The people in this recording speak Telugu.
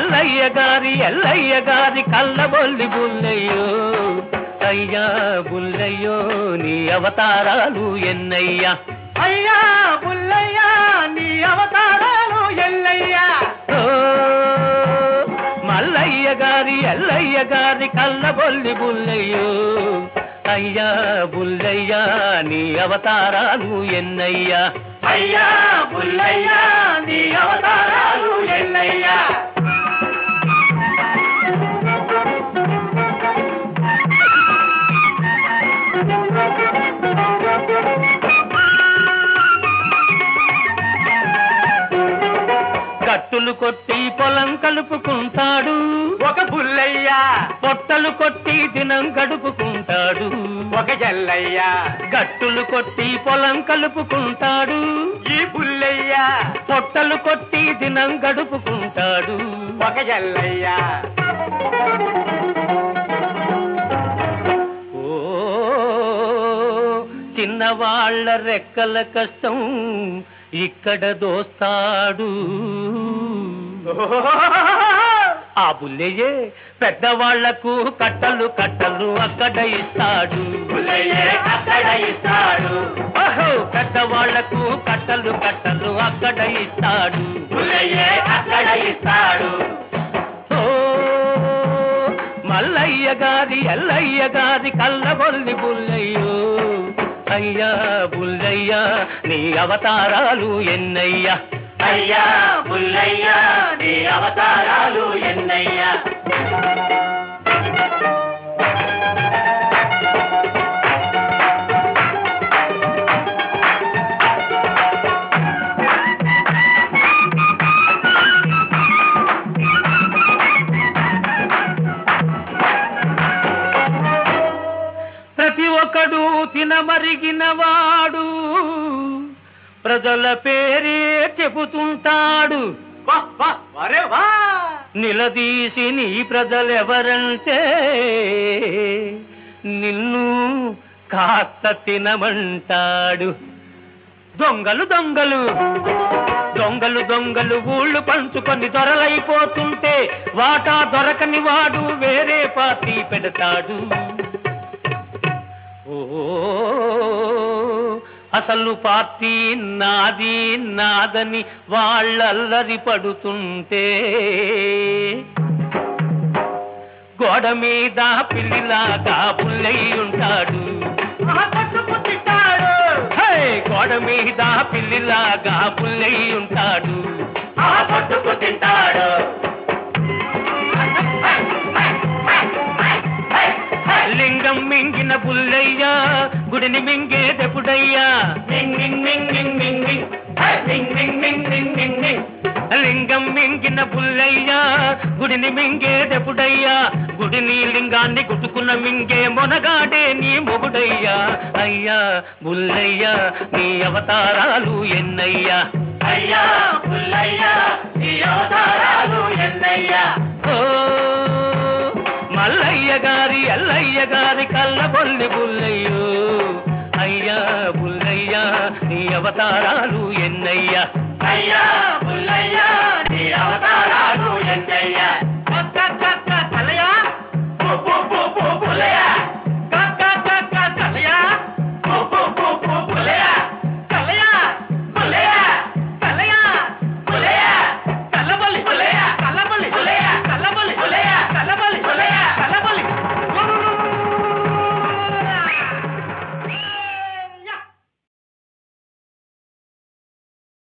ఎల్లయ్య గారి కళ్ళబొల్లి బుల్లయ్యో అయ్యా బుల్లయ్యో నీ అవతారాలు ఎన్నయ్యా అయ్యా బుల్లయ్యా నీ అవతారాలు ఎల్లయ్యా ఎల్లయ్య గారి కళ్ళబొల్లి బుల్లయ్యో అయ్యా బుల్లయ్యా నీ అవతారాలు ఎన్నయ్యా అయ్యా బుల్లయ్యా నీ అవతారాలు ఎన్నయ్యా కట్టులు కొట్టి పొలం కలుపుకుంటాడు ఒక బుల్లయ్య పొట్టలు కొట్టి దినం గడుపుకుంటాడు ఒక జల్లయ్య గట్టులు కొట్టి పొలం కలుపుకుంటాడు ఈ బుల్లయ్య పొట్టలు కొట్టి దినం గడుపుకుంటాడు ఒక జల్లయ్య ఓ చిన్నవాళ్ల రెక్కల కష్టం ఇక్కడ దోస్తాడు ఆ బుల్లయ్యే పెద్దవాళ్లకు కట్టలు కట్టలు అక్కడ ఇస్తాడు ఓహో పెద్దవాళ్లకు కట్టలు కట్టలు అక్కడ ఇస్తాడు ఓ ఎల్లయ్య గారి కళ్ళబొల్లి బుల్లయ్యో అయ్యా బుల్లయ్యా నీ అవతారాలు ఎన్నయ్యా అయ్యా బుల్లయ్యా నీ అవతారాలు ఎన్నయ్యా ప్రతి ఒక్కడు తినమరిగినవాడు ప్రజల పేరే చెబుతుంటాడు నిలదీసి నీ ప్రజలెవరంటే నిన్ను కాస్త తినమంటాడు దొంగలు దొంగలు దొంగలు దొంగలు ఊళ్ళు పంచుకొని దొరలైపోతుంటే వాటా దొరకని వాడు వేరే పార్టీ పెడతాడు ఓ అసలు పార్టీ నాది నాదని వాళ్ళల్లరి పడుతుంటే గోడ మీద పిల్లిలాగా బుల్లయ్యుంటాడు గోడ మీద పిల్లిలాగా బుల్లయ్యుంటాడు తింటాడు లింగం మింగిన బుల్లయ్యా గుడిని మింగేటెప్పుడయ్యా లింగం మింగిన బుల్లయ్యా గుడిని మింగేటెప్పుడయ్యా గుడిని లింగాన్ని గుట్టుకున్న మింగే మొనగాడే నీ మొగుడయ్యా అయ్యా బుల్లయ్యా నీ అవతారాలు ఎన్నయ్యా అయ్యా బుల్లయ్యా నీ అవతారాలు ఎన్నయ్యా ఎల్లయ్య గారి కళ్ళబొల్లి బుల్లయ్యో అయ్యా బుల్లయ్యా నీ అవతారాలు ఎన్నయ్యా అయ్యా బుల్లయ్యా నీ అవతారాలు ఎన్నయ్యా